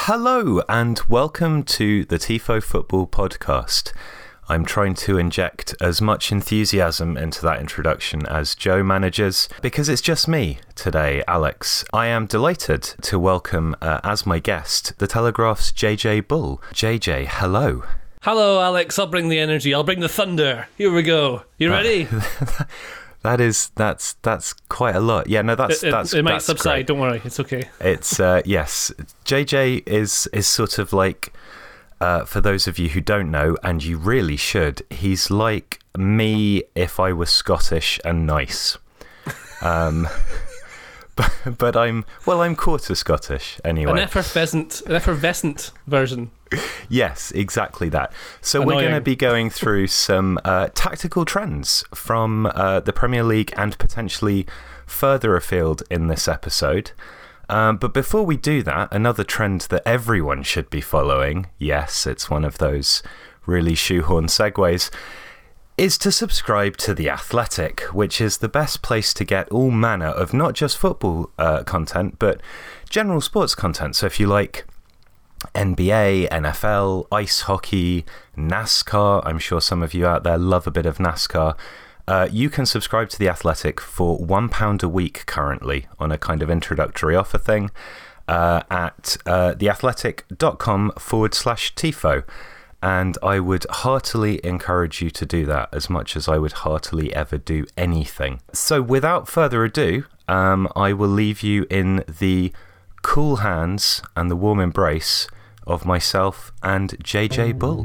Hello and welcome to the Tifo Football Podcast. I'm trying to inject as much enthusiasm into that introduction as Joe manages, because it's just me today, Alex. I am delighted to welcome as my guest the Telegraph's JJ Bull. JJ, hello. Hello, Alex. I'll bring the energy. I'll bring the thunder. Here we go. You ready? That's quite a lot. Yeah, no, it might subside. Great. Don't worry, it's okay. It's yes. JJ is sort of like, for those of you who don't know, and you really should, he's like me if I was Scottish and nice. But I'm quarter Scottish anyway. An effervescent version. Yes, exactly that. So Annoying. We're going to be going through some tactical trends from the Premier League and potentially further afield in this episode. But before we do that, another trend that everyone should be following, yes, it's one of those really shoehorn segues, is to subscribe to The Athletic, which is the best place to get all manner of not just football content, but general sports content. So if you like NBA, NFL, ice hockey, NASCAR, I'm sure some of you out there love a bit of NASCAR, you can subscribe to The Athletic for £1 a week currently on a kind of introductory offer thing at theathletic.com/Tifo. And I would heartily encourage you to do that as much as I would heartily ever do anything. So without further ado, I will leave you in the cool hands and the warm embrace of myself and JJ Bull.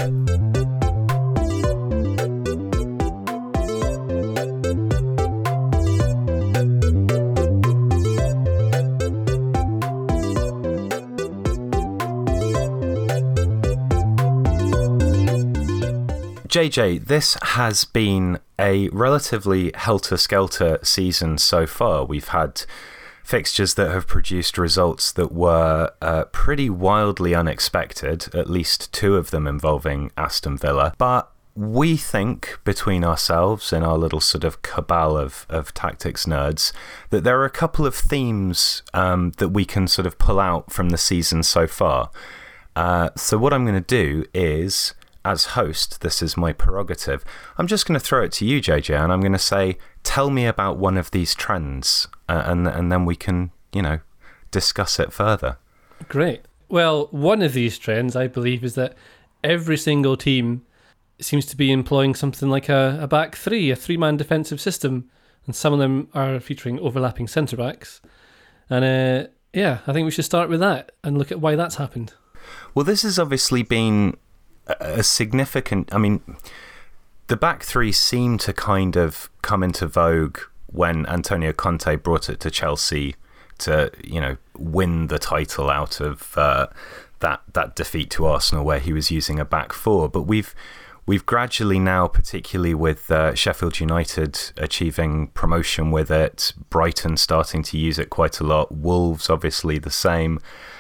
JJ, this has been a relatively helter-skelter season so far. We've had fixtures that have produced results that were pretty wildly unexpected, at least two of them involving Aston Villa. But we think, between ourselves and our little sort of cabal of tactics nerds, that there are a couple of themes that we can sort of pull out from the season so far. So what I'm going to do is, as host, this is my prerogative, I'm just going to throw it to you, JJ, and I'm going to say, tell me about one of these trends, and then we can, discuss it further. Great. Well, one of these trends, I believe, is that every single team seems to be employing something like a back three, a three-man defensive system, and some of them are featuring overlapping centre-backs. And I think we should start with that and look at why that's happened. Well, this has obviously been a significant... I mean, the back three seemed to kind of come into vogue when Antonio Conte brought it to Chelsea to, win the title out of that defeat to Arsenal where he was using a back four. But we've gradually now, particularly with Sheffield United achieving promotion with it, Brighton starting to use it quite a lot, Wolves obviously the same.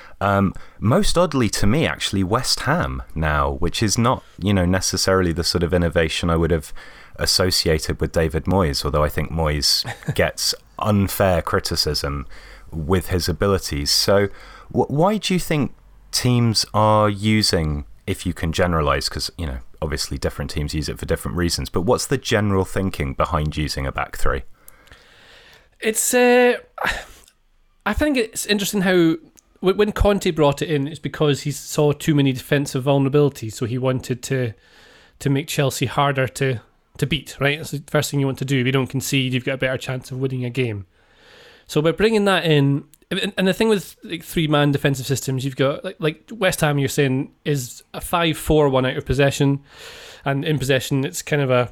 Most oddly to me, actually, West Ham now, which is not, necessarily the sort of innovation I would have associated with David Moyes, although I think Moyes gets unfair criticism with his abilities. So why do you think teams are using, if you can generalise, because, obviously different teams use it for different reasons, but what's the general thinking behind using a back three? It's, I think it's interesting how, when Conte brought it in, it's because he saw too many defensive vulnerabilities, so he wanted to make Chelsea harder to beat, right? That's the first thing you want to do. If you don't concede, you've got a better chance of winning a game. So by bringing that in, and the thing with three-man defensive systems, you've got, like West Ham, you're saying, is a 5-4-1 out of possession, and in possession, it's kind of a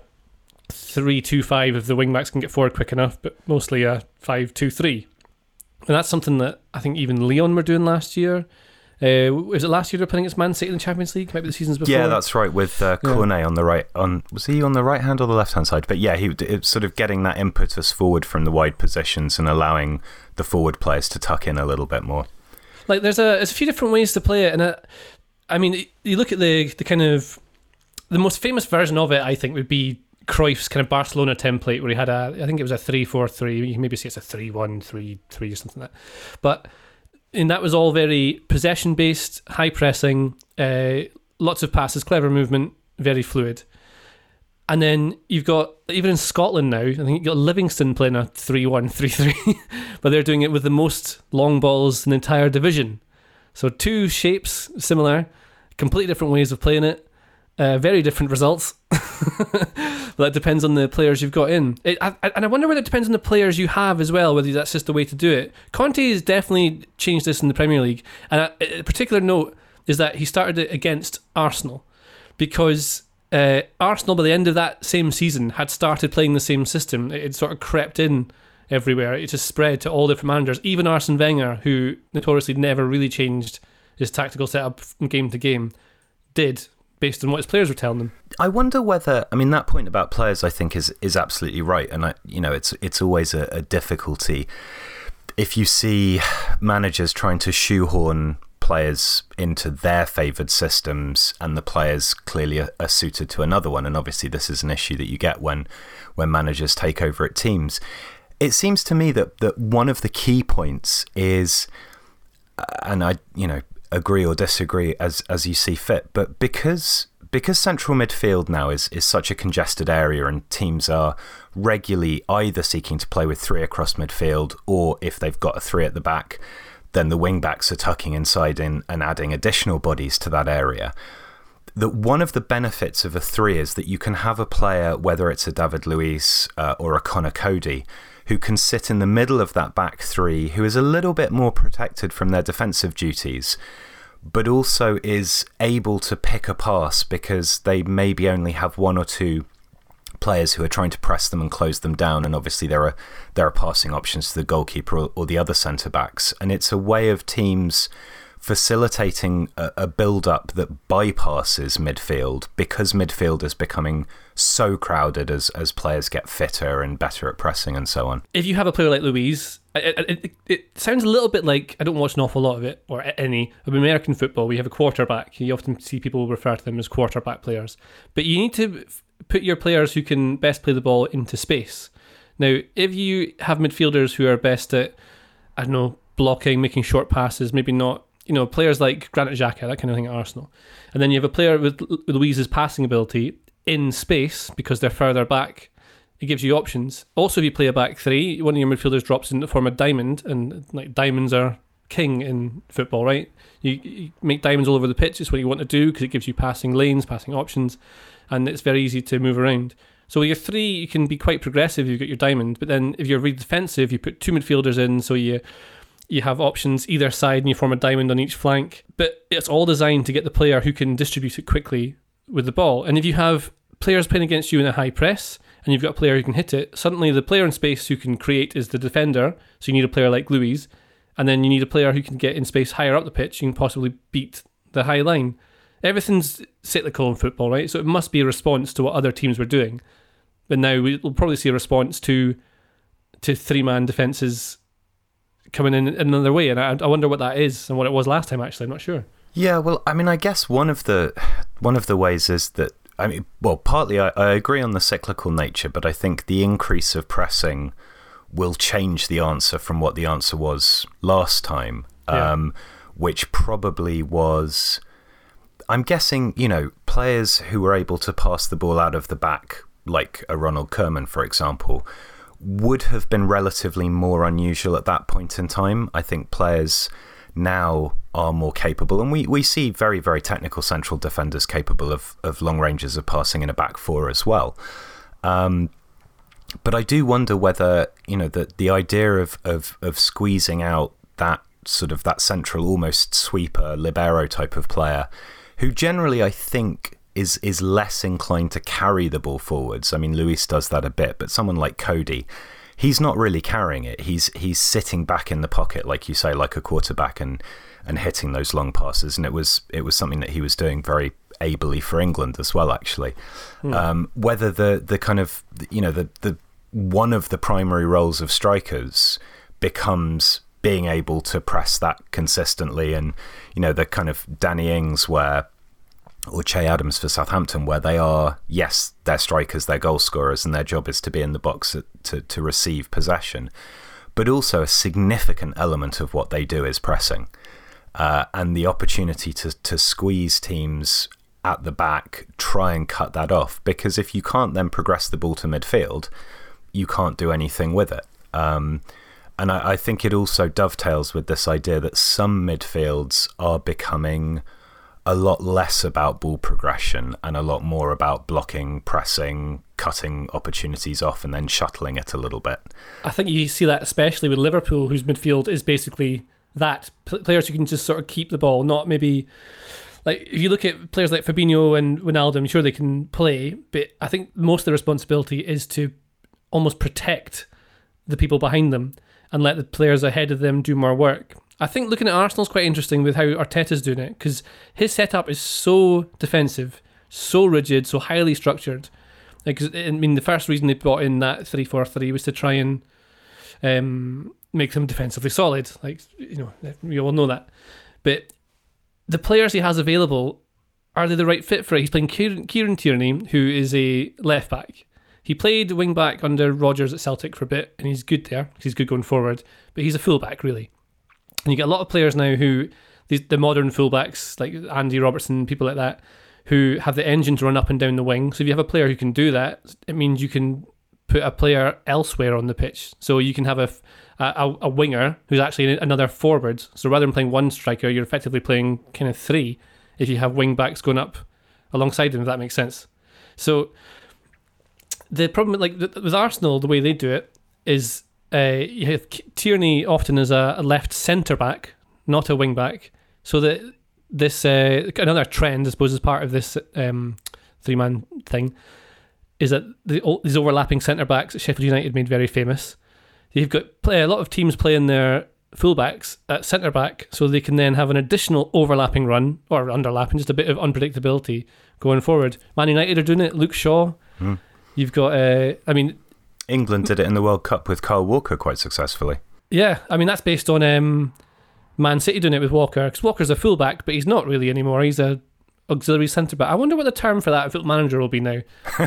3-2-5 if the wing-backs can get forward quick enough, but mostly a 5-2-3. And that's something that I think even Lyon were doing last year. Was it last year they were playing against Man City in the Champions League? Maybe the seasons before? Yeah, that's right, with Cornet on the right. Was he on the right hand or the left hand side? But yeah, it's sort of getting that impetus forward from the wide positions and allowing the forward players to tuck in a little bit more. Like there's a few different ways to play it, and I mean, you look at the kind of the most famous version of it. I think would be Cruyff's kind of Barcelona template, where he had I think it was a 3-4-3. You can maybe say it's a 3-1-3-3 or something like that. But And that was all very possession-based, high pressing, lots of passes, clever movement, very fluid. And then you've got, even in Scotland now, I think you've got Livingston playing a 3-1, 3-3, but they're doing it with the most long balls in the entire division. So two shapes, similar, completely different ways of playing it, very different results. But that depends on the players you've got in. And I wonder whether it depends on the players you have as well, whether that's just the way to do it. Conte has definitely changed this in the Premier League. And a particular note is that he started it against Arsenal, because Arsenal, by the end of that same season, had started playing the same system. It sort of crept in everywhere. It just spread to all different managers. Even Arsene Wenger, who notoriously never really changed his tactical setup from game to game, did, based on what his players were telling them. I wonder whether, I mean, that point about players, I think, is absolutely right. And it's always a difficulty if you see managers trying to shoehorn players into their favoured systems and the players clearly are suited to another one. And obviously this is an issue that you get when managers take over at teams. It seems to me that one of the key points is, and I agree or disagree as you see fit, but because central midfield now is such a congested area and teams are regularly either seeking to play with three across midfield, or if they've got a three at the back, then the wing-backs are tucking inside and adding additional bodies to that area. That one of the benefits of a three is that you can have a player, whether it's a David Luiz or a Conor Coady, who can sit in the middle of that back three, who is a little bit more protected from their defensive duties, but also is able to pick a pass because they maybe only have one or two players who are trying to press them and close them down, and obviously there are passing options to the goalkeeper or the other centre-backs, and it's a way of teams facilitating a build-up that bypasses midfield, because midfield is becoming so crowded as players get fitter and better at pressing and so on. If you have a player like Luiz, it sounds a little bit like, I don't watch an awful lot of it, or any of American football. We have a quarterback. You often see people refer to them as quarterback players, but you need to put your players who can best play the ball into space. Now, if you have midfielders who are best at, I don't know, blocking, making short passes, maybe not, players like Granit Xhaka, that kind of thing at Arsenal, and then you have a player with Luiz's passing ability in space because they're further back, it gives you options. Also, if you play a back three, one of your midfielders drops in the form of diamond, and like diamonds are king in football, right? You make diamonds all over the pitch. It's what you want to do because it gives you passing lanes, passing options, and it's very easy to move around. So with your three, you can be quite progressive. You've got your diamond, but then if you're really defensive, you put two midfielders in, so you have options either side and you form a diamond on each flank. But it's all designed to get the player who can distribute it quickly with the ball. And if you have players playing against you in a high press and you've got a player who can hit it, suddenly the player in space who can create is the defender. So you need a player like Luiz, and then you need a player who can get in space higher up the pitch. You can possibly beat the high line. Everything's cyclical in football, right? So it must be a response to what other teams were doing. But now we'll probably see a response to three-man defences coming in another way, and I wonder what that is and what it was last time. Actually, I'm not sure. Yeah, well, I mean, I guess one of the ways is that, I mean, well, partly I agree on the cyclical nature, but I think the increase of pressing will change the answer from what the answer was last time, which probably was, I'm guessing, players who were able to pass the ball out of the back, like a Ronald Koeman, for example, would have been relatively more unusual at that point in time. I think players now are more capable, and we see very, very technical central defenders capable of long ranges of passing in a back four as well. But I do wonder whether, the idea of squeezing out that sort of that central, almost sweeper, libero type of player, who generally I think is less inclined to carry the ball forwards. I mean, Luiz does that a bit, but someone like Coady, he's not really carrying it. He's sitting back in the pocket, like you say, like a quarterback, and hitting those long passes. And it was something that he was doing very ably for England as well, actually. Whether the kind of, the one of the primary roles of strikers becomes being able to press that consistently, and the kind of Danny Ings or Che Adams for Southampton, where they are, yes, they're strikers, they're goal scorers, and their job is to be in the box to receive possession. but also a significant element of what they do is pressing. And the opportunity to squeeze teams at the back, try and cut that off. Because if you can't then progress the ball to midfield, you can't do anything with it. And I think it also dovetails with this idea that some midfields are becoming a lot less about ball progression and a lot more about blocking, pressing, cutting opportunities off and then shuttling it a little bit. I think you see that especially with Liverpool, whose midfield is basically that. Players who can just sort of keep the ball, not maybe... Like, if you look at players like Fabinho and Wijnaldum, sure, they can play, but I think most of the responsibility is to almost protect the people behind them and let the players ahead of them do more work. I think looking at Arsenal is quite interesting with how Arteta's doing it, because his setup is so defensive, so rigid, so highly structured. Like, I mean, the first reason they brought in that 3-4-3 was to try and make them defensively solid. Like, you know, we all know that. But the players he has available, are they the right fit for it? He's playing Kieran Tierney, who is a left back. He played wing back under Rodgers at Celtic for a bit, and he's good there. He's good going forward, but he's a full back really. And you get a lot of players now who, the modern fullbacks like Andy Robertson, people like that, who have the engine to run up and down the wing. So if you have a player who can do that, it means you can put a player elsewhere on the pitch. So you can have a winger who's actually another forward. So rather than playing one striker, you're effectively playing kind of three if you have wing backs going up alongside them, if that makes sense. So the problem with Arsenal, the way they do it is you have Tierney often as a left centre back, not a wing back. So that this another trend, I suppose, as part of this 3-man thing, is that these overlapping centre backs that Sheffield United made very famous. You've got a lot of teams playing their fullbacks at centre back, so they can then have an additional overlapping run or underlapping, just a bit of unpredictability going forward. Man United are doing it. Luke Shaw. You've got, England did it in the World Cup with Kyle Walker quite successfully. Yeah, I mean, that's based on Man City doing it with Walker, because Walker's a fullback, but he's not really anymore. He's a auxiliary centre-back. I wonder what the term for that Football Manager will be now.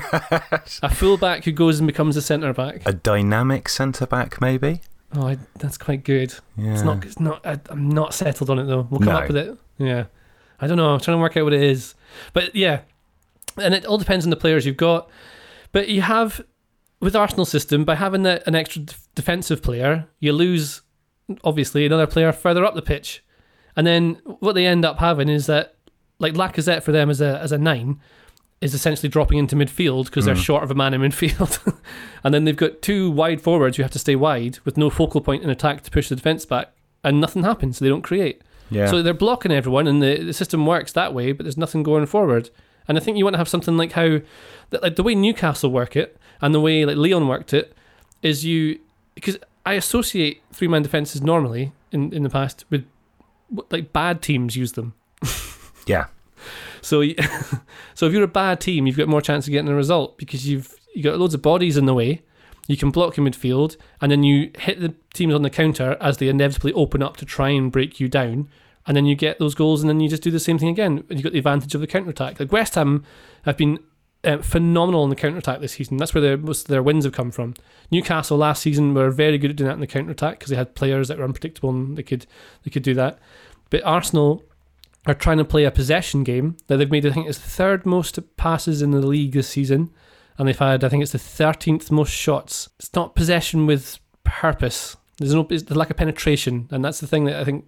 A fullback who goes and becomes a centre-back. A dynamic centre-back, maybe? Oh, that's quite good. Yeah. It's not. I'm not settled on it, though. We'll come up with it. Yeah. I don't know. I'm trying to work out what it is. But, yeah. And it all depends on the players you've got. But you have, with Arsenal's system, by having an extra defensive player, you lose, obviously, another player further up the pitch. And then what they end up having is that, like Lacazette for them as a 9 is essentially dropping into midfield because they're short of a man in midfield. And then they've got two wide forwards who have to stay wide with no focal point in attack to push the defence back, and nothing happens, so they don't create. Yeah. So they're blocking everyone, and the system works that way, but there's nothing going forward. And I think you want to have something like the way Newcastle work it and the way like Leon worked it is because I associate 3-man defences normally in the past with like bad teams use them. Yeah. So if you're a bad team, you've got more chance of getting a result because you got loads of bodies in the way. You can block your midfield, and then you hit the teams on the counter as they inevitably open up to try and break you down, and then you get those goals, and then you just do the same thing again, and you've got the advantage of the counter-attack. Like West Ham have been phenomenal in the counter-attack this season. That's where most of their wins have come from. Newcastle last season were very good at doing that in the counter-attack because they had players that were unpredictable and they could do that. But Arsenal are trying to play a possession game that they've made, I think it's the third most passes in the league this season, and they've had, I think it's the 13th most shots. It's not possession with purpose. It's the lack of penetration, and that's the thing that I think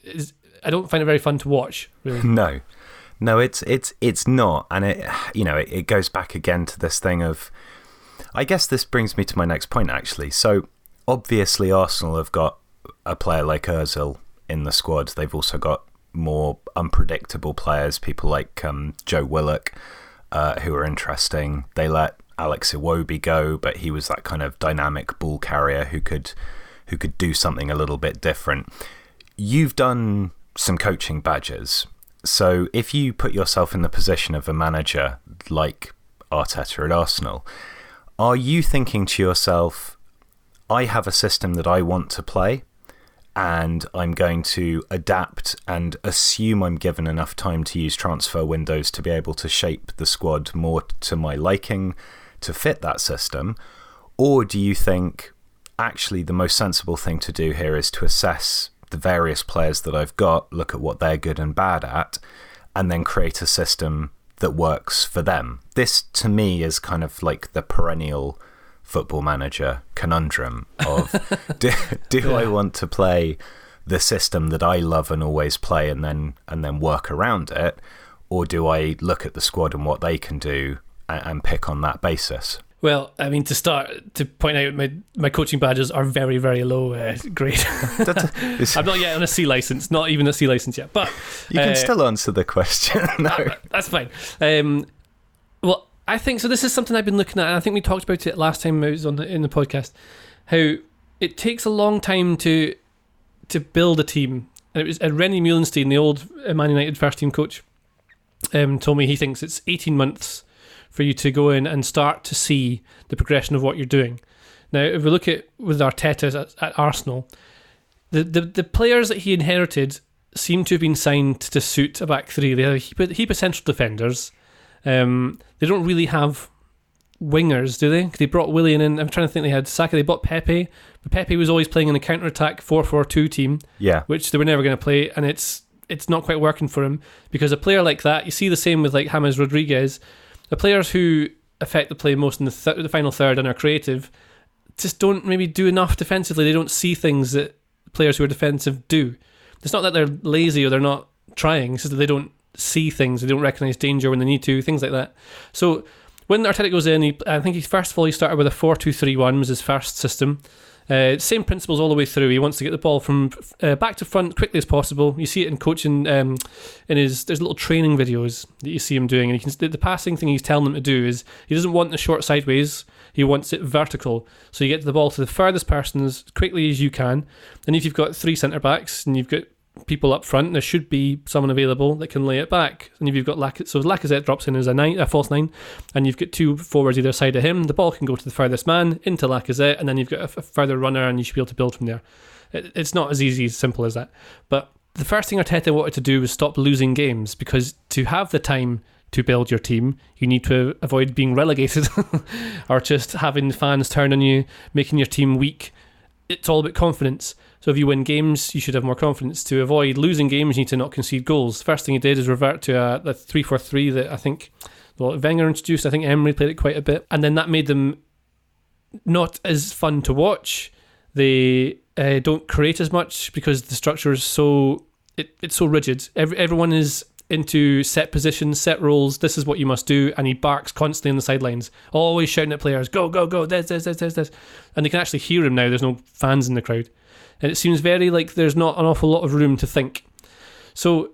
I don't find it very fun to watch, really. No, it's not, and it goes back again to this thing of, I guess this brings me to my next point actually. So obviously Arsenal have got a player like Ozil in the squad. They've also got more unpredictable players, people like Joe Willock, who are interesting. They let Alex Iwobi go, but he was that kind of dynamic ball carrier who could do something a little bit different. You've done some coaching badges, so if you put yourself in the position of a manager like Arteta at Arsenal, are you thinking to yourself, I have a system that I want to play, and I'm going to adapt and assume I'm given enough time to use transfer windows to be able to shape the squad more to my liking to fit that system? Or do you think, actually the most sensible thing to do here is to assess the various players that I've got, look at what they're good and bad at, and then create a system that works for them. This, to me, is kind of like the perennial Football Manager conundrum of do I want to play the system that I love and always play and then work around it, or do I look at the squad and what they can do and pick on that basis? Well, I mean, to point out, my coaching badges are very, very low grade. I'm not yet on a C license, not even a C license yet. But you can still answer the question. No, that's fine. Well, I think so. This is something I've been looking at, and I think we talked about it last time I was in the podcast. How it takes a long time to build a team. And it was Rennie Muhlenstein, the old Man United first team coach, told me he thinks it's 18 months for you to go in and start to see the progression of what you're doing. Now, if we look at with Arteta at Arsenal, the players that he inherited seem to have been signed to suit a back three. They have a heap of central defenders. They don't really have wingers, do they? They brought Willian in. I'm trying to think. They had Saka. They bought Pepe, but Pepe was always playing in a counter-attack 4-4-2 team, which they were never going to play, and it's not quite working for him, because a player like that, you see the same with like James Rodriguez. The players who affect the play most in the final third and are creative just don't maybe do enough defensively. They don't see things that players who are defensive do. It's not that they're lazy or they're not trying, it's just that they don't see things, they don't recognise danger when they need to, things like that. So when Arteta goes in, I think he started with a 4-2-3-1 was his first system. Same principles all the way through. He wants to get the ball from back to front quickly as possible. You see it in coaching. There's little training videos that you see him doing, and the passing thing he's telling them to do is he doesn't want the short sideways. He wants it vertical, so you get the ball to the furthest person as quickly as you can. And if you've got three centre backs and you've got people up front, there should be someone available that can lay it back. And if you've got Lacazette drops in as a false nine, and you've got two forwards either side of him, the ball can go to the furthest man into Lacazette, and then you've got a further runner, and you should be able to build from there. It's not as easy, as simple as that. But the first thing Arteta wanted to do was stop losing games, because to have the time to build your team, you need to avoid being relegated or just having fans turn on you, making your team weak. It's all about confidence. So if you win games, you should have more confidence. To avoid losing games, you need to not concede goals. First thing he did is revert to the 3-4-3 that I think Wenger introduced. I think Emery played it quite a bit. And then that made them not as fun to watch. They don't create as much because the structure is it's so rigid. Everyone is into set positions, set roles. This is what you must do. And he barks constantly on the sidelines, always shouting at players, go, go, go, this. And they can actually hear him now. There's no fans in the crowd. And it seems very like there's not an awful lot of room to think. So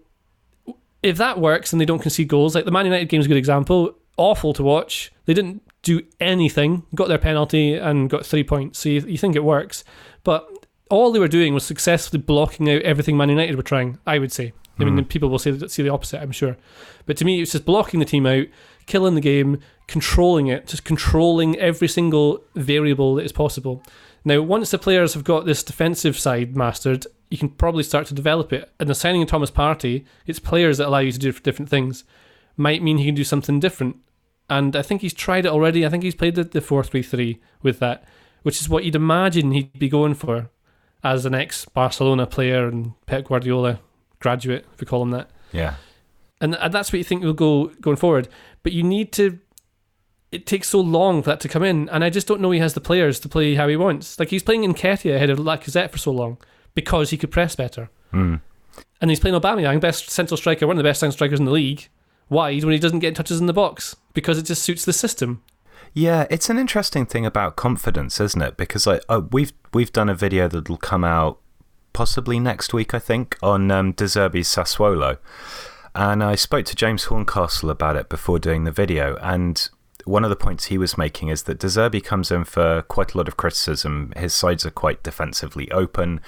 if that works and they don't concede goals, like the Man United game is a good example, awful to watch. They didn't do anything, got their penalty and got 3 points. So you think it works. But all they were doing was successfully blocking out everything Man United were trying, I would say. I mean, people will see the opposite, I'm sure. But to me, it's just blocking the team out, killing the game, controlling it, just controlling every single variable that is possible. Now, once the players have got this defensive side mastered, you can probably start to develop it. And the signing of Thomas Partey, it's players that allow you to do different things. Might mean he can do something different. And I think he's tried it already. I think he's played the 4-3-3 with that, which is what you'd imagine he'd be going for as an ex-Barcelona player and Pep Guardiola graduate, if we call him that. Yeah. And that's what you think will go going forward. But you need to... It takes so long for that to come in, and I just don't know he has the players to play how he wants. Like, he's playing Nketiah ahead of Lacazette for so long because he could press better. And he's playing Aubameyang, best central striker, one of the best central strikers in the league, wide when he doesn't get touches in the box because it just suits the system. Yeah, it's an interesting thing about confidence, isn't it? Because we've done a video that'll come out possibly next week, I think, on De Zerbi's Sassuolo. And I spoke to James Horncastle about it before doing the video, and one of the points he was making is that De Zerbi comes in for quite a lot of criticism. His sides are quite defensively open,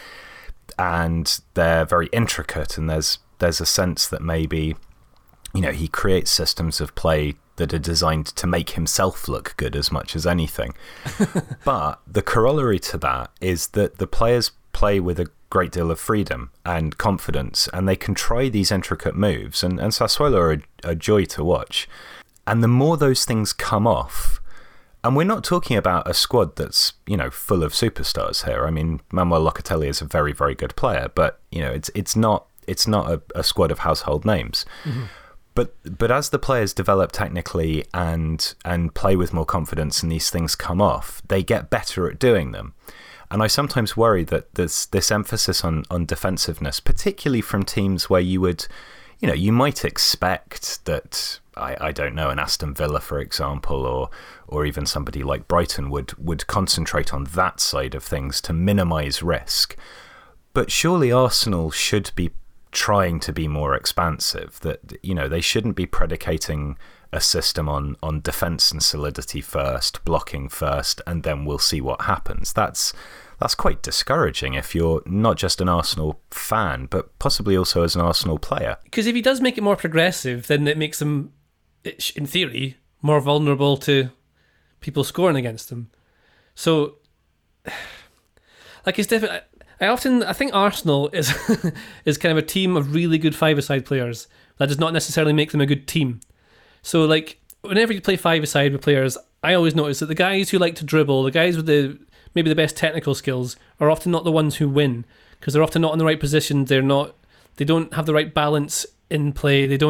and they're very intricate, and there's a sense that maybe, he creates systems of play that are designed to make himself look good as much as anything. But the corollary to that is that the players play with a great deal of freedom and confidence, and they can try these intricate moves, and Sassuolo are a joy to watch. And the more those things come off, And we're not talking about a squad that's, full of superstars here. I mean, Manuel Locatelli is a very, very good player, but, it's not a squad of household names. Mm-hmm. But as the players develop technically and play with more confidence and these things come off, they get better at doing them. And I sometimes worry that this emphasis on defensiveness, particularly from teams where you would, you might expect that, I don't know, an Aston Villa, for example, or even somebody like Brighton would concentrate on that side of things to minimise risk. But surely Arsenal should be trying to be more expansive, that they shouldn't be predicating a system on defence and solidity first, blocking first, and then we'll see what happens. That's quite discouraging if you're not just an Arsenal fan, but possibly also as an Arsenal player. Because if he does make it more progressive, then it makes him, in theory, more vulnerable to people scoring against them. So, it's different. I think Arsenal is is kind of a team of really good five-a-side players. That does not necessarily make them a good team. So, whenever you play five-a-side with players, I always notice that the guys who like to dribble, the guys with maybe the best technical skills, are often not the ones who win, because they're often not in the right position. They don't have the right balance in play. They're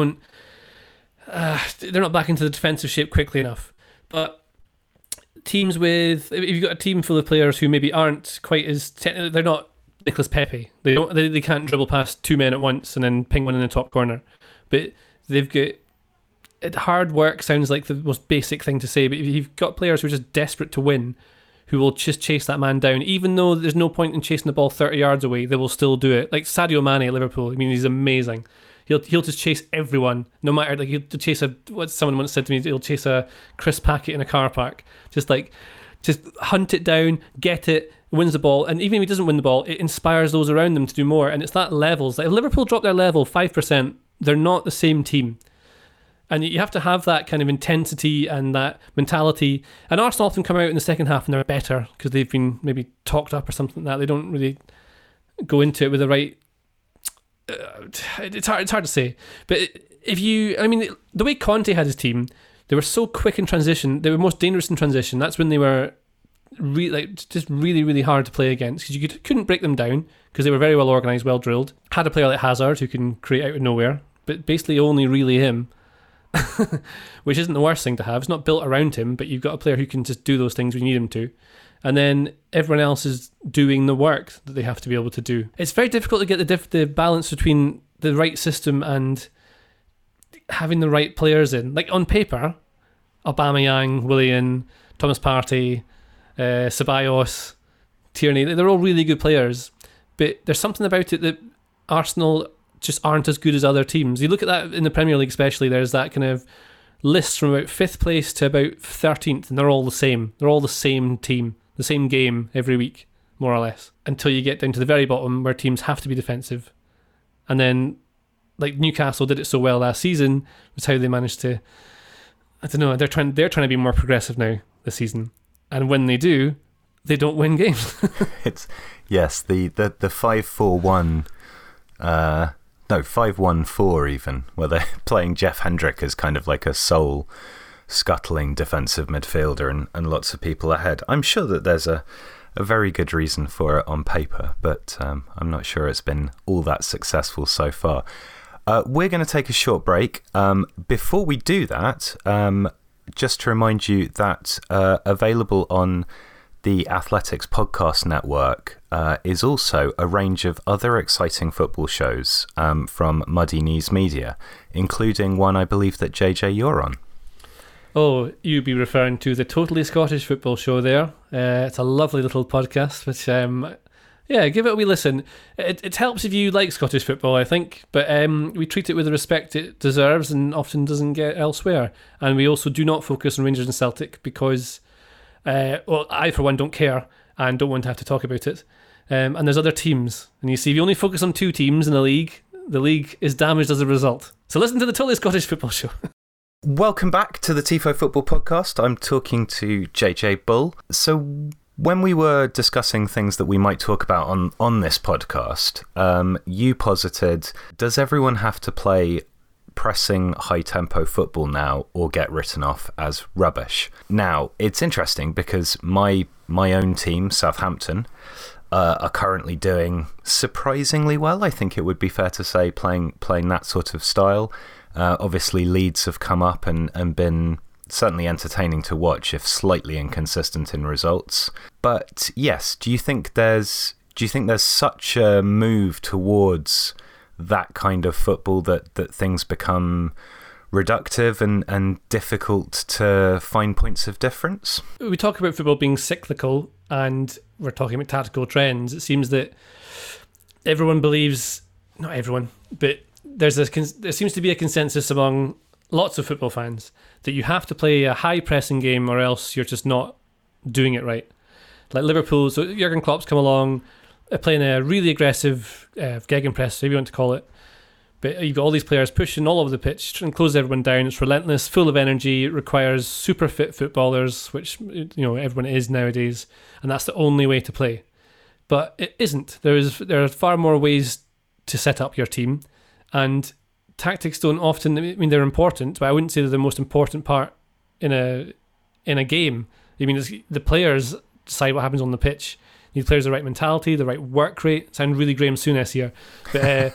not back into the defensive shape quickly enough. But teams if you've got a team full of players who maybe aren't quite as technical, they're not Nicolas Pepe. They can't dribble past two men at once and then ping one in the top corner. But they've got hard work. Sounds like the most basic thing to say, but if you've got players who are just desperate to win, who will just chase that man down, even though there's no point in chasing the ball 30 yards away, they will still do it. Like Sadio Mane at Liverpool. I mean, he's amazing. He'll just chase everyone, no matter, he'll chase what someone once said to me, he'll chase a crisp packet in a car park. Just hunt it down, get it, wins the ball, and even if he doesn't win the ball, it inspires those around them to do more. And it's that levels. If Liverpool drop their level 5%, they're not the same team. And you have to have that kind of intensity and that mentality. And Arsenal often come out in the second half and they're better because they've been maybe talked up or something like that. They don't really go into it with the right... it's hard to say. But the way Conte had his team, they were so quick in transition. They were most dangerous in transition. That's when they were just really, really hard to play against, because you couldn't break them down because they were very well organised, well drilled. Had a player like Hazard who can create out of nowhere, but basically only really him. Which isn't the worst thing to have. It's not built around him, but you've got a player who can just do those things when you need him to. And then everyone else is doing the work that they have to be able to do. It's very difficult to get the balance between the right system and having the right players in. Like on paper, Aubameyang, Willian, Thomas Partey, Ceballos, Tierney, they're all really good players. But there's something about it that Arsenal just aren't as good as other teams. You look at that in the Premier League especially, there's that kind of list from about 5th place to about 13th, and they're all the same. They're all the same team, the same game every week, more or less, until you get down to the very bottom where teams have to be defensive. And then, like Newcastle did it so well last season, was how they managed to, I don't know, they're trying to be more progressive now this season. And when they do, they don't win games. The 5-4-1 5-1-4 even, where they're playing Jeff Hendrick as kind of like a sole scuttling defensive midfielder and lots of people ahead. I'm sure that there's a very good reason for it on paper, but I'm not sure it's been all that successful so far. We're going to take a short break. Before we do that, just to remind you that available on the Athletics Podcast Network is also a range of other exciting football shows from Muddy Knees Media, including one I believe that JJ you're on. Oh, you'd be referring to the Totally Scottish Football Show there. It's a lovely little podcast, which, give it a wee listen. It helps if you like Scottish football, I think, but we treat it with the respect it deserves and often doesn't get elsewhere. And we also do not focus on Rangers and Celtic because... I, for one, don't care and don't want to have to talk about it. And there's other teams. And you see, if you only focus on 2 teams in the league is damaged as a result. So listen to the Totally Scottish Football Show. Welcome back to the Tifo Football Podcast. I'm talking to JJ Bull. So when we were discussing things that we might talk about on this podcast, you posited, does everyone have to play pressing high-tempo football now or get written off as rubbish. Now, it's interesting because my own team, Southampton, are currently doing surprisingly well. I think it would be fair to say playing that sort of style. Obviously, Leeds have come up and been certainly entertaining to watch, if slightly inconsistent in results. But yes, do you think there's such a move towards that kind of football that things become reductive and difficult to find points of difference? We talk about football being cyclical, and we're talking about tactical trends. It seems that everyone believes, not everyone, but there seems to be a consensus among lots of football fans that you have to play a high pressing game or else you're just not doing it right. Like Liverpool, so Jurgen Klopp's come along, playing a really aggressive gegenpress, whatever you want to call it. But you've got all these players pushing all over the pitch, trying to close everyone down. It's relentless, full of energy. It requires super fit footballers, which everyone is nowadays, and that's the only way to play. But it isn't. There are far more ways to set up your team, and tactics don't often. I mean, they're important, but I wouldn't say they're the most important part in a game. I mean, the players decide what happens on the pitch. You need players with the right mentality, the right work rate. Sound really Graham Souness here, but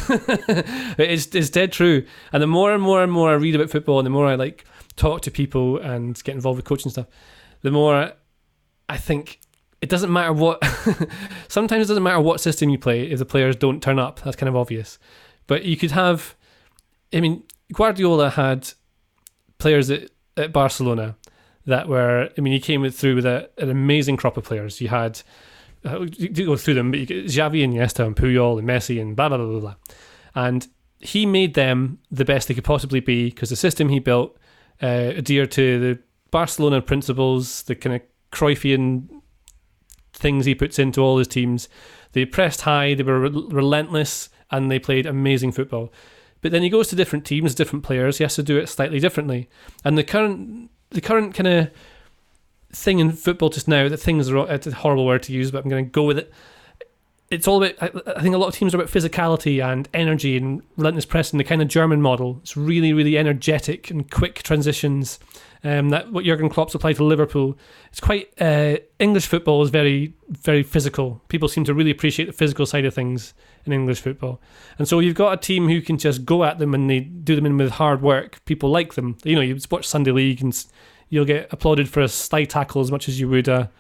it's dead true. And the more and more and more I read about football, and the more I talk to people and get involved with coaching stuff, the more I think it doesn't matter what. Sometimes it doesn't matter what system you play if the players don't turn up. That's kind of obvious. But you could have. I mean, Guardiola had players at Barcelona that were, I mean, he came through with an amazing crop of players. You had, you go through them, but you get Xavi and Iniesta and Puyol and Messi and blah, blah, blah, blah, blah. And he made them the best they could possibly be because the system he built adhered to the Barcelona principles, the kind of Cruyffian things he puts into all his teams. They pressed high, they were relentless, and they played amazing football. But then he goes to different teams, different players, he has to do it slightly differently. And the current kind of thing in football just now, that things are, it's a horrible word to use, but I'm going to go with it. It's all about, I think a lot of teams are about physicality and energy and relentless pressing, the kind of German model. It's really, really energetic and quick transitions. That what Jurgen Klopp's applied to Liverpool. It's quite, English football is very, very physical. People seem to really appreciate the physical side of things in English football. And so you've got a team who can just go at them and they do them in with hard work. People like them. You watch Sunday League and you'll get applauded for a slide tackle as much as you would a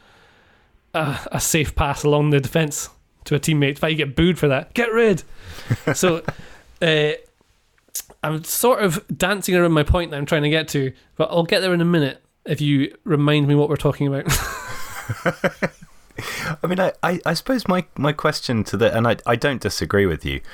safe pass along the defence to a teammate. In fact, you get booed for that. Get rid! So I'm sort of dancing around my point that I'm trying to get to, but I'll get there in a minute if you remind me what we're talking about. I mean, I suppose my question to that, and I don't disagree with you,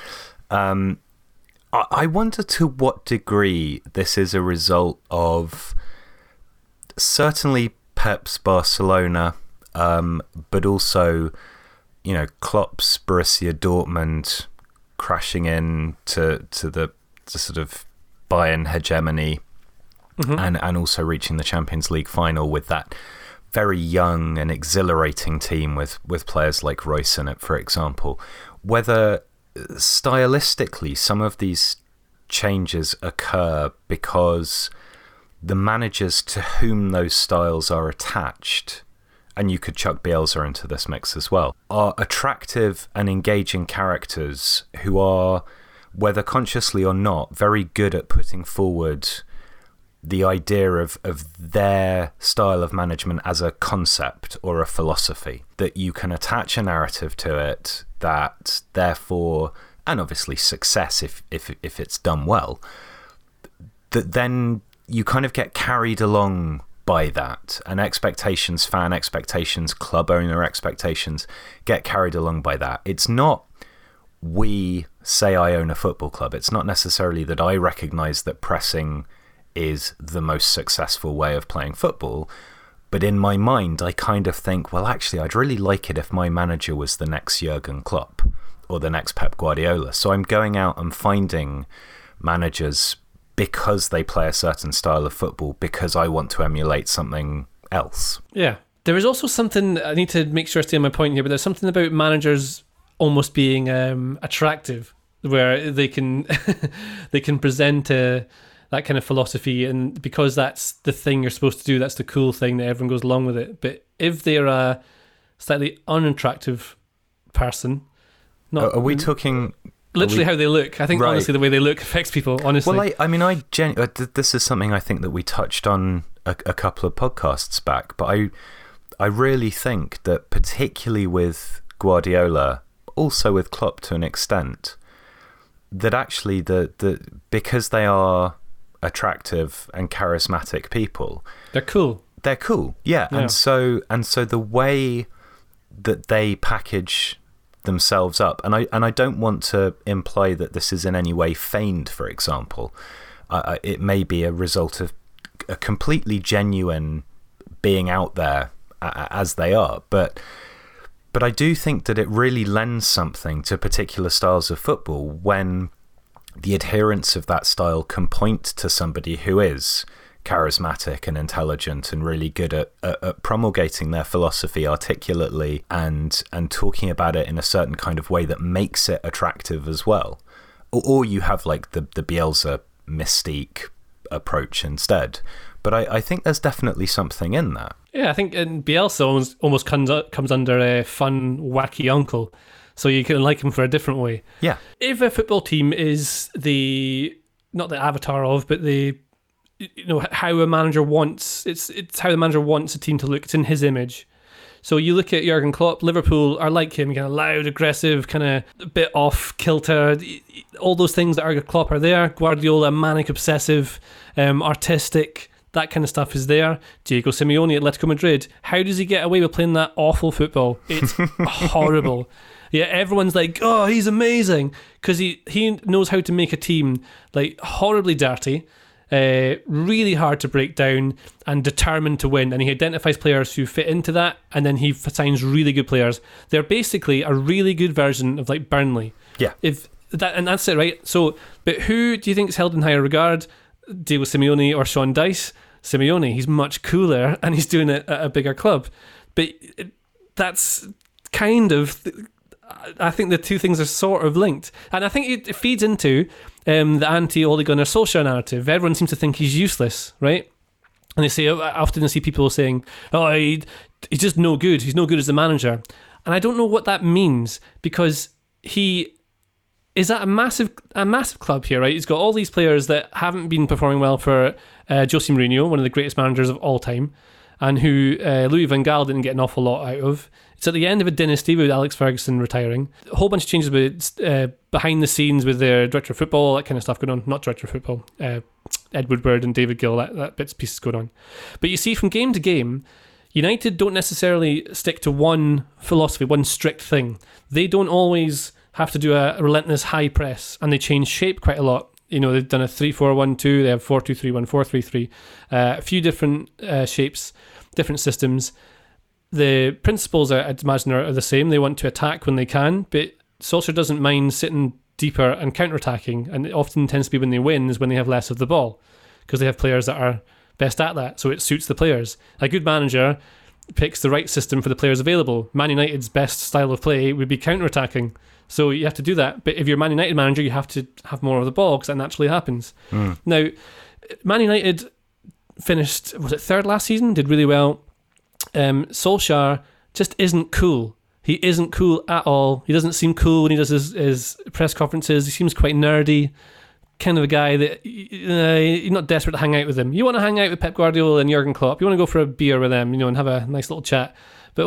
I wonder to what degree this is a result of certainly Pep's Barcelona, but also, Klopp's Borussia Dortmund crashing in to the sort of Bayern hegemony, and also reaching the Champions League final with that very young and exhilarating team with players like Royce in it, for example. Whether stylistically some of these changes occur because the managers to whom those styles are attached, and you could chuck Bielsa into this mix as well, are attractive and engaging characters who are, whether consciously or not, very good at putting forward the idea of their style of management as a concept or a philosophy, that you can attach a narrative to it, that therefore, and obviously success if it's done well, that then you kind of get carried along by that, and expectations, fan expectations, club owner expectations get carried along by that. It's not, we say I own a football club. It's not necessarily that I recognise that pressing is the most successful way of playing football, but in my mind I kind of think, well, actually I'd really like it if my manager was the next Jurgen Klopp or the next Pep Guardiola. So I'm going out and finding managers because they play a certain style of football, because I want to emulate something else. Yeah. There is also something, I need to make sure I stay on my point here, but there's something about managers almost being attractive where they can they can present that kind of philosophy, and because that's the thing you're supposed to do, that's the cool thing that everyone goes along with it. But if they're a slightly unattractive person, not are we talking literally how they look? I think Right. honestly the way they look affects people. Honestly, Well, this is something I think that we touched on a couple of podcasts back, but I really think that particularly with Guardiola, also with Klopp to an extent, that actually because they are attractive and charismatic people, they're cool. they're cool, yeah. And so the way that they package themselves up, and I don't want to imply that this is in any way feigned, for example. It may be a result of a completely genuine being out there as they are, but I do think that it really lends something to particular styles of football when the adherents of that style can point to somebody who is charismatic and intelligent and really good at promulgating their philosophy articulately and talking about it in a certain kind of way that makes it attractive as well. Or you have like the Bielsa mystique approach instead. But I think there's definitely something in that. Yeah, I think Bielsa almost comes under a fun, wacky uncle. So you can like him for a different way. Yeah. If a football team is not the avatar of, but how a manager wants, it's how the manager wants a team to look. It's in his image. So you look at Jurgen Klopp, Liverpool are like him, kind of loud, aggressive, kind of a bit off kilter. All those things that are Klopp are there. Guardiola, manic, obsessive, artistic. That kind of stuff is there. Diego Simeone, Atletico Madrid. How does he get away with playing that awful football? It's horrible. Yeah, everyone's like, oh, he's amazing. Because he knows how to make a team like horribly dirty, really hard to break down, and determined to win. And he identifies players who fit into that, and then he signs really good players. They're basically a really good version of like Burnley. Yeah. And that's it, right? So, but who do you think is held in higher regard? Diego Simeone or Sean Dyche? Simeone, he's much cooler and he's doing it at a bigger club. But that's kind of, I think the two things are sort of linked. And I think it feeds into the anti-Ole Gunnar Solskjaer narrative. Everyone seems to think he's useless, right? And I often see people saying, oh, he's just no good. He's no good as a manager. And I don't know what that means, because he is at a massive club here, right? He's got all these players that haven't been performing well for Jose Mourinho, one of the greatest managers of all time, and who Louis van Gaal didn't get an awful lot out of. It's at the end of a dynasty with Alex Ferguson retiring. A whole bunch of changes with behind the scenes with their director of football, all that kind of stuff going on. Not director of football, Ed Woodward and David Gill, that bits and pieces going on. But you see, from game to game, United don't necessarily stick to one philosophy, one strict thing. They don't always have to do a relentless high press, and they change shape quite a lot. You know, they've done a 3-4-1-2, they have 4-2-3-1, 4-3-3, a few different shapes, different systems. The principles, I'd imagine, are the same. They want to attack when they can, but Solskjaer doesn't mind sitting deeper and counter-attacking, and it often tends to be when they win is when they have less of the ball, because they have players that are best at that, so it suits the players. A good manager picks the right system for the players available. Man United's best style of play would be counter-attacking. So you have to do that. But if you're a Man United manager, you have to have more of the ball, because that naturally happens. Now, Man United finished, was it third last season? Did really well. Solskjaer just isn't cool. He isn't cool at all. He doesn't seem cool when he does his press conferences. He seems quite nerdy. Kind of a guy that you're not desperate to hang out with him. You want to hang out with Pep Guardiola and Jurgen Klopp. You want to go for a beer with them, and have a nice little chat. But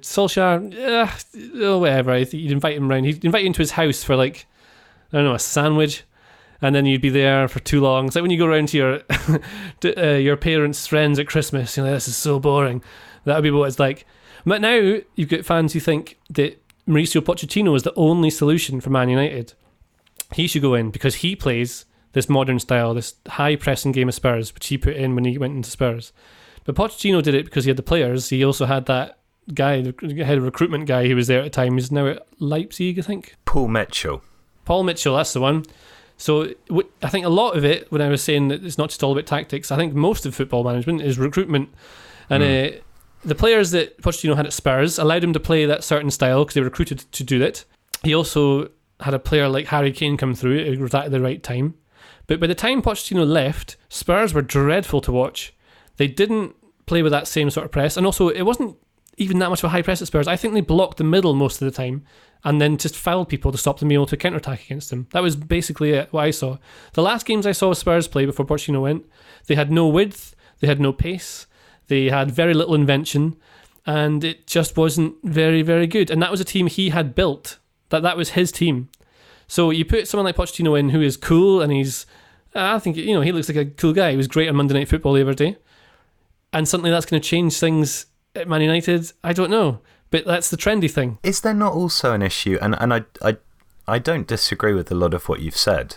Solskjaer, whatever. You'd invite him around. He'd invite you into his house for a sandwich, and then you'd be there for too long. It's like when you go around to your parents' friends at Christmas. This is so boring. That would be what it's like. But now you've got fans who think that Mauricio Pochettino is the only solution for Man United. He should go in because he plays this modern style, this high pressing game of Spurs, which he put in when he went into Spurs. But Pochettino did it because he had the players. He also had that guy, the head of recruitment guy who was there at the time. He's now at Leipzig, I think. Paul Mitchell, that's the one. So I think a lot of it, when I was saying that it's not just all about tactics, I think most of football management is recruitment. And the players that Pochettino had at Spurs allowed him to play that certain style because they were recruited to do it. He also had a player like Harry Kane come through. It was at the right time. But by the time Pochettino left, Spurs were dreadful to watch. They didn't play with that same sort of press. And also, it wasn't even that much of a high press at Spurs. I think they blocked the middle most of the time and then just fouled people to stop them being able to counter-attack against them. That was basically it, what I saw. The last games I saw Spurs play before Pochettino went, they had no width, they had no pace, they had very little invention, and it just wasn't very, very good. And that was a team he had built. That was his team. So you put someone like Pochettino in who is cool, and I think, he looks like a cool guy. He was great on Monday Night Football the other day. And suddenly that's going to change things at Man United. I don't know. But that's the trendy thing. Is there not also an issue, and I don't disagree with a lot of what you've said.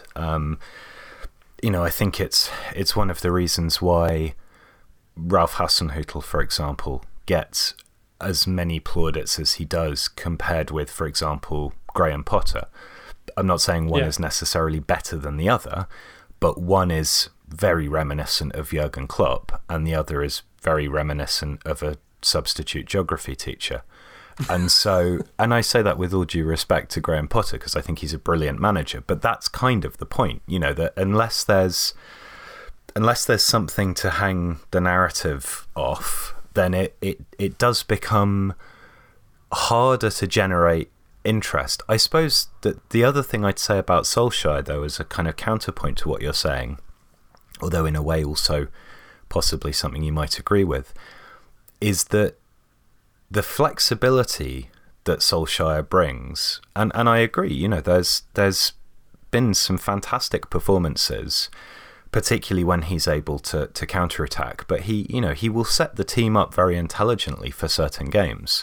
I think it's one of the reasons why Ralph Hasenhüttl, for example, gets as many plaudits as he does compared with, for example, Graham Potter. I'm not saying one is necessarily better than the other, but one is very reminiscent of Jurgen Klopp and the other is very reminiscent of a substitute geography teacher. And so, and I say that with all due respect to Graham Potter because I think he's a brilliant manager, but that's kind of the point, that unless there's something to hang the narrative off, then it does become harder to generate interest. I suppose that the other thing I'd say about Solskjaer, though, as a kind of counterpoint to what you're saying, although in a way also possibly something you might agree with, is that the flexibility that Solskjaer brings, and I agree, there's been some fantastic performances, particularly when he's able to counter-attack, but he will set the team up very intelligently for certain games.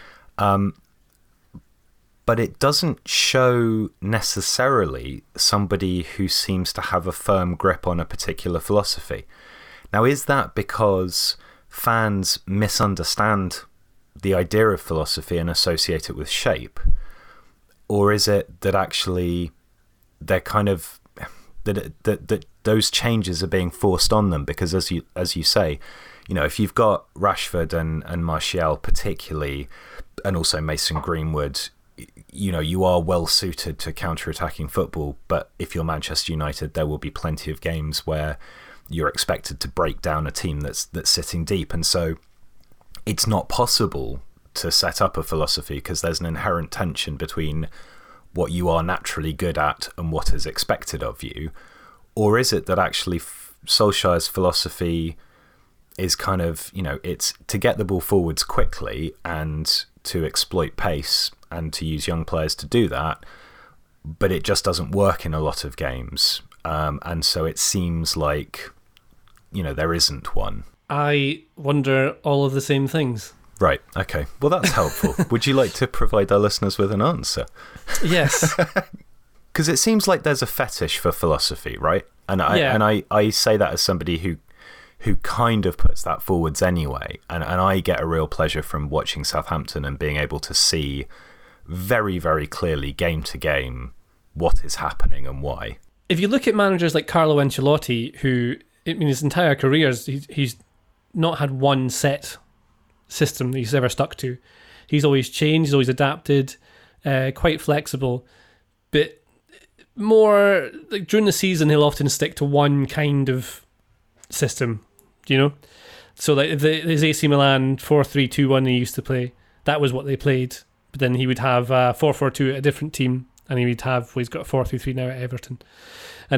But it doesn't show necessarily somebody who seems to have a firm grip on a particular philosophy. Now, is that because fans misunderstand the idea of philosophy and associate it with shape? Or is it that actually they're kind of that those changes are being forced on them? Because as you say, if you've got Rashford and Martial particularly, and also Mason Greenwood, you are well suited to counter-attacking football, but if you're Manchester United, there will be plenty of games where you're expected to break down a team that's sitting deep, and so it's not possible to set up a philosophy because there's an inherent tension between what you are naturally good at and what is expected of you. Or is it that actually Solskjaer's philosophy is kind of, it's to get the ball forwards quickly and to exploit pace and to use young players to do that, but it just doesn't work in a lot of games. And so it seems like, there isn't one. I wonder all of the same things. Right, okay. Well, that's helpful. Would you like to provide our listeners with an answer? Yes. Because it seems like there's a fetish for philosophy, right? And I say that as somebody who kind of puts that forwards anyway. And I get a real pleasure from watching Southampton and being able to see very, very clearly, game to game, what is happening and why. If you look at managers like Carlo Ancelotti, who, his entire career, he's not had one set system that he's ever stuck to. He's always changed, he's always adapted, quite flexible. But more, like during the season, he'll often stick to one kind of system, So like his AC Milan 4-3-2-1 he used to play, that was what they played. But then he would have 4-4-2 at a different team, and he would have, he's got a 4-3-3 now at Everton. And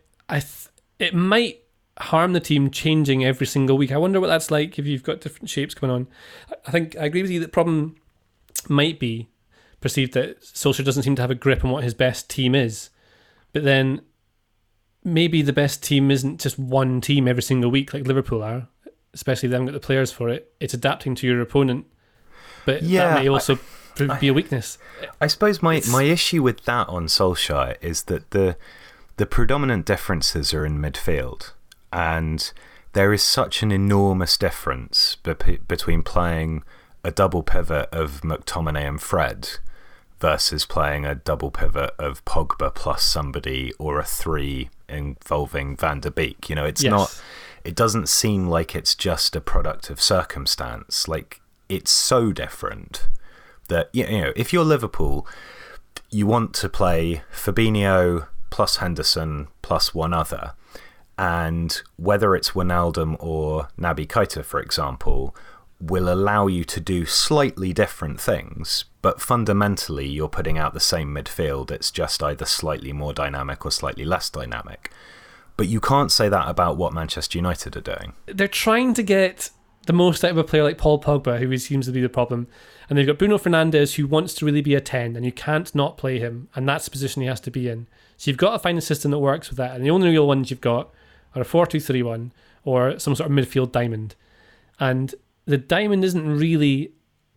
it might harm the team changing every single week. I wonder what that's like if you've got different shapes going on. I think I agree with you that the problem might be perceived that Solskjaer doesn't seem to have a grip on what his best team is. But then maybe the best team isn't just one team every single week like Liverpool are, especially if they haven't got the players for it. It's adapting to your opponent. But that may also be a weakness. I suppose my issue with that on Solskjaer is that the predominant differences are in midfield. And there is such an enormous difference between playing a double pivot of McTominay and Fred versus playing a double pivot of Pogba plus somebody, or a three involving Van der Beek. It doesn't seem like it's just a product of circumstance. Like, it's so different that, if you're Liverpool, you want to play Fabinho plus Henderson plus one other, and whether it's Wijnaldum or Naby Keita, for example, will allow you to do slightly different things, but fundamentally you're putting out the same midfield. It's just either slightly more dynamic or slightly less dynamic. But you can't say that about what Manchester United are doing. They're trying to get the most out of a player like Paul Pogba, who seems to be the problem. And they've got Bruno Fernandes, who wants to really be a 10, and you can't not play him, and that's the position he has to be in. So you've got to find a system that works with that. And the only real ones you've got are a 4-2-3-1 or some sort of midfield diamond. And the diamond isn't really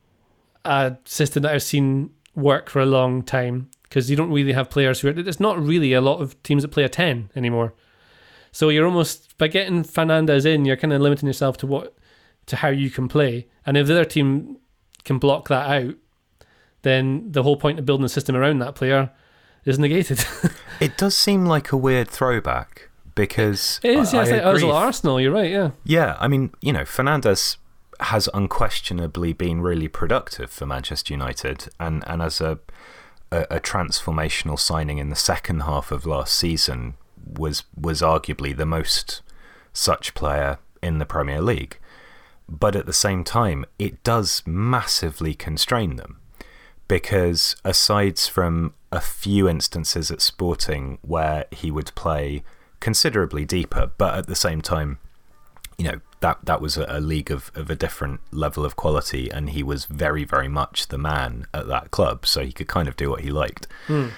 a system that I've seen work for a long time, because you don't really have players who are... There's not really a lot of teams that play a 10 anymore. So you're almost... By getting Fernandes in, you're kind of limiting yourself to how you can play. And if the other team can block that out, then the whole point of building a system around that player is negated. It does seem like a weird throwback, because... It is, yeah. It's like agree. Ozil Arsenal, you're right, yeah. Yeah, I mean, Fernandes has unquestionably been really productive for Manchester United, and as a transformational signing in the second half of last season was arguably the most such player in the Premier League. But at the same time, it does massively constrain them, because aside from a few instances at Sporting where he would play considerably deeper, but at the same time, that was a league of a different level of quality, and he was very, very much the man at that club, so he could kind of do what he liked.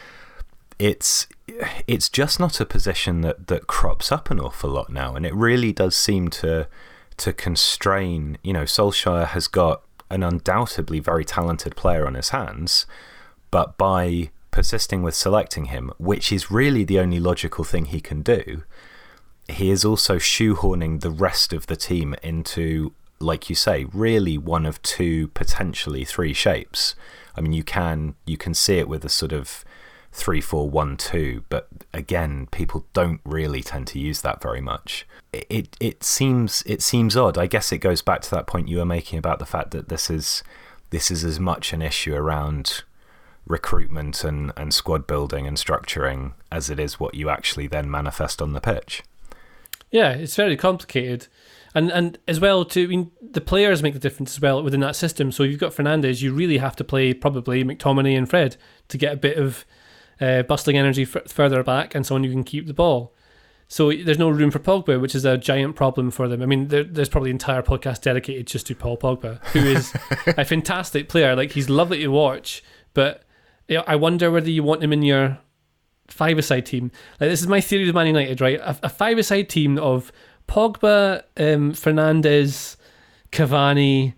It's just not a position that crops up an awful lot now, and it really does seem to constrain. Solskjaer has got an undoubtedly very talented player on his hands, but by persisting with selecting him, which is really the only logical thing he can do, he is also shoehorning the rest of the team into, like you say, really one of two, potentially three shapes. I mean, you can see it with a sort of 3-4-1-2, but again, people don't really tend to use that very much. It seems odd. I guess it goes back to that point you were making about the fact that this is as much an issue around recruitment and squad building and structuring as it is what you actually then manifest on the pitch. Yeah, it's very complicated. And as well, the players make the difference as well within that system. So if you've got Fernandes, you really have to play probably McTominay and Fred to get a bit of bustling energy further back and someone who can keep the ball. So there's no room for Pogba, which is a giant problem for them. I mean, there's probably an entire podcast dedicated just to Paul Pogba, who is a fantastic player. Like, he's lovely to watch, but I wonder whether you want him in your five-a-side team. Like, this is my theory of Man United, right? A five-a-side team of Pogba, Fernandes, Cavani,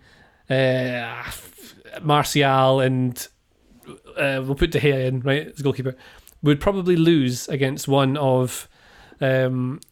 Martial, and we'll put De Gea in, right, as goalkeeper, would probably lose against one of Henderson,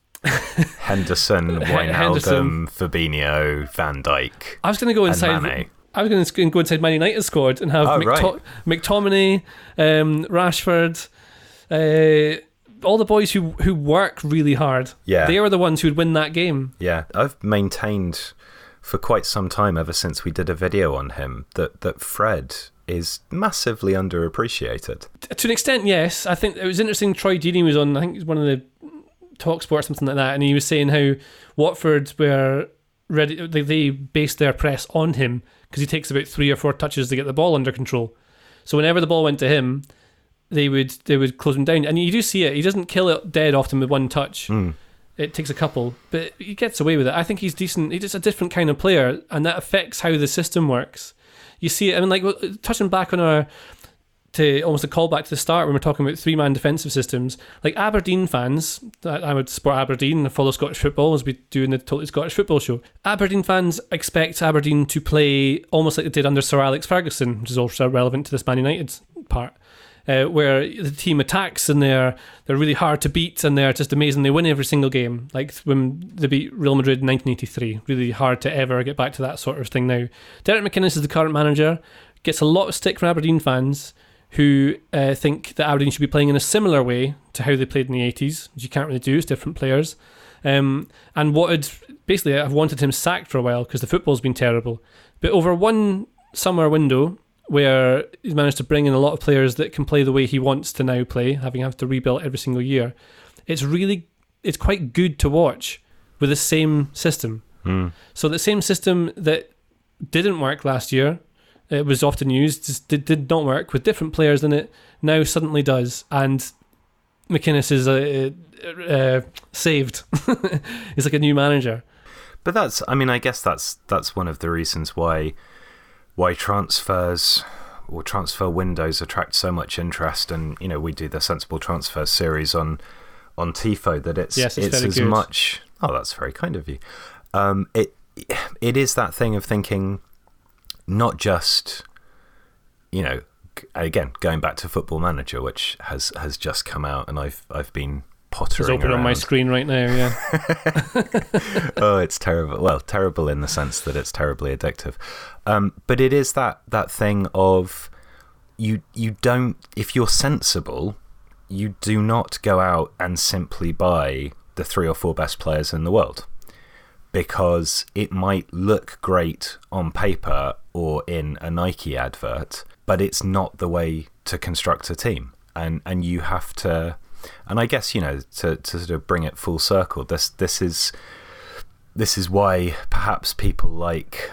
Wijnaldum, Fabinho, Van Dijk. I was going to go inside. Mane. I was going to go inside Man United squad and have McTominay, Rashford, all the boys who work really hard. Yeah, they are the ones who'd win that game. Yeah, I've maintained for quite some time, ever since we did a video on him, that Fred is massively underappreciated. To an extent, yes. I think it was interesting. Troy Deeney was on, I think it was one of the Talk Sport, something like that, and he was saying how Watford were ready. They based their press on him because he takes about 3 or 4 touches to get the ball under control. So whenever the ball went to him, they would close him down, and you do see it. He doesn't kill it dead often with one touch. It takes a couple, but he gets away with it. I think he's decent. He's just a different kind of player, and that affects how the system works. You see it. I mean, like, touching back on to almost a callback to the start when we're talking about 3-man defensive systems, like Aberdeen fans, I would support Aberdeen and follow Scottish football as we do in the Totally Scottish Football Show. Aberdeen fans expect Aberdeen to play almost like they did under Sir Alex Ferguson, which is also relevant to this Man United part, where the team attacks and they're really hard to beat and they're just amazing. They win every single game, like when they beat Real Madrid in 1983. Really hard to ever get back to that sort of thing now. Derek McInnes is the current manager, gets a lot of stick from Aberdeen fans who think that Aberdeen should be playing in a similar way to how they played in the 80s, which you can't really do, it's different players. And I've wanted him sacked for a while because the football's been terrible. But over one summer window, where he's managed to bring in a lot of players that can play the way he wants to now play, having had to rebuild every single year. It's quite good to watch with the same system. So the same system that didn't work last year, it was often used, just did not work with different players in it, now suddenly does. And McInnes is saved. He's like a new manager. But I guess that's one of the reasons why transfers or transfer windows attract so much interest, and we do the Sensible Transfer series on Tifo, that it's as good. Much. Oh, that's very kind of you. It is that thing of thinking, not just again going back to Football Manager, which has just come out, and I've been pottering it's open around. On my screen right now. Yeah. Oh, it's terrible. Well, terrible in the sense that it's terribly addictive. But it is that thing of you don't, if you're sensible, you do not go out and simply buy the 3 or 4 best players in the world, because it might look great on paper or in a Nike advert, but it's not the way to construct a team. And you have to, and I guess, to sort of bring it full circle, this is why perhaps people like,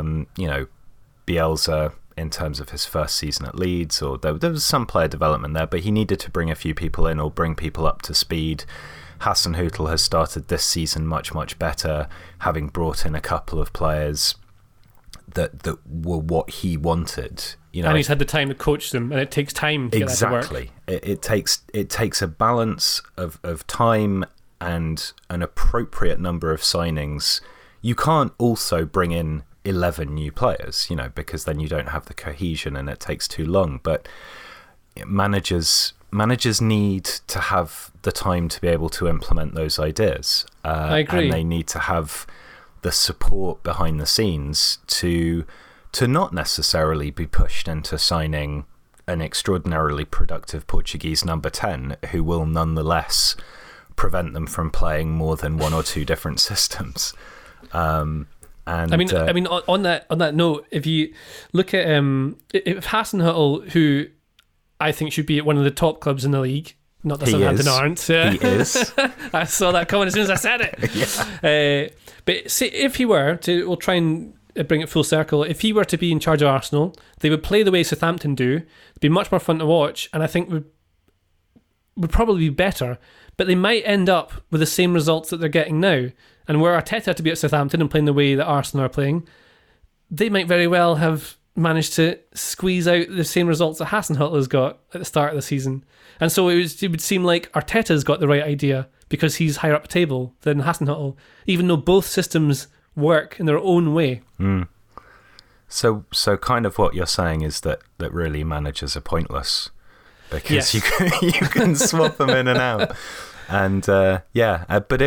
Bielsa, in terms of his first season at Leeds, or there was some player development there, but he needed to bring a few people in or bring people up to speed. Hasenhüttl has started this season much, much better, having brought in a couple of players that were what he wanted. And he's had the time to coach them, and it takes time to get that to work. Exactly. It takes a balance of time and an appropriate number of signings. You can't also bring in 11 new players, because then you don't have the cohesion and it takes too long. But managers need to have the time to be able to implement those ideas. I agree. And they need to have the support behind the scenes to not necessarily be pushed into signing an extraordinarily productive Portuguese number 10 who will nonetheless prevent them from playing more than 1 or 2 different systems. And on that note, if you look at if Hasenhüttl, who I think should be at one of the top clubs in the league, not that Southampton aren't. He is. I saw that coming as soon as I said it. Yeah. But see, if he were to, we'll try and bring it full circle. If he were to be in charge of Arsenal, they would play the way Southampton do. It'd be much more fun to watch, and I think would probably be better. But they might end up with the same results that they're getting now. And where Arteta had to be at Southampton and playing the way that Arsenal are playing, they might very well have managed to squeeze out the same results that Hasenhüttl has got at the start of the season. And so it would seem like Arteta's got the right idea because he's higher up the table than Hasenhüttl, even though both systems work in their own way. So kind of what you're saying is that really managers are pointless, because you can swap them in and out. And but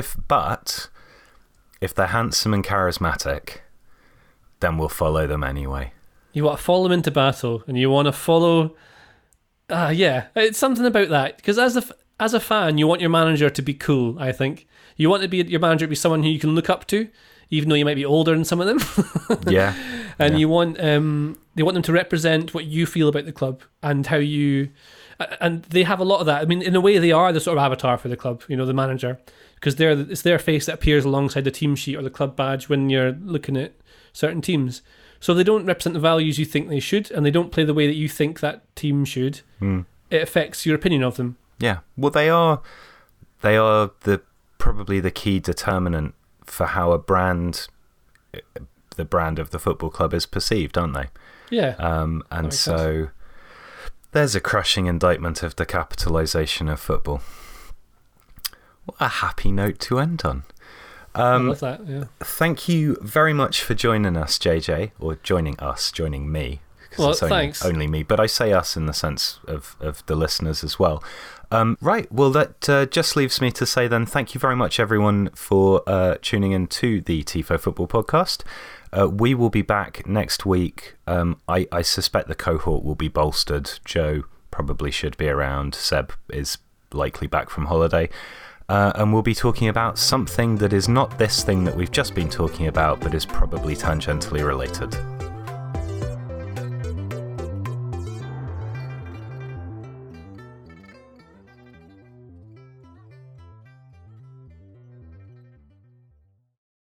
if they're handsome and charismatic, then we'll follow them anyway. You want to follow them into battle, and you want to follow... it's something about that. Because as a fan, you want your manager to be cool, I think. You want your manager to be someone who you can look up to, even though you might be older than some of them. Yeah. And you want they want them to represent what you feel about the club and how you... And they have a lot of that. I mean, in a way, they are the sort of avatar for the club, the manager. Because it's their face that appears alongside the team sheet or the club badge when you're looking at certain teams. So if they don't represent the values you think they should, and they don't play the way that you think that team should, it affects your opinion of them. Yeah. Well, they are probably the key determinant for how the brand of the football club is perceived, aren't they? Yeah. And so there's a crushing indictment of the capitalisation of football. What a happy note to end on. I love that, yeah. Thank you very much for joining us, JJ, or joining me. Well, thanks. Only me, but I say us in the sense of the listeners as well. Right, well, that just leaves me to say then thank you very much, everyone, for tuning in to the Tifo Football Podcast. We will be back next week. I suspect the cohort will be bolstered. Joe probably should be around. Seb is likely back from holiday. And we'll be talking about something that is not this thing that we've just been talking about, but is probably tangentially related.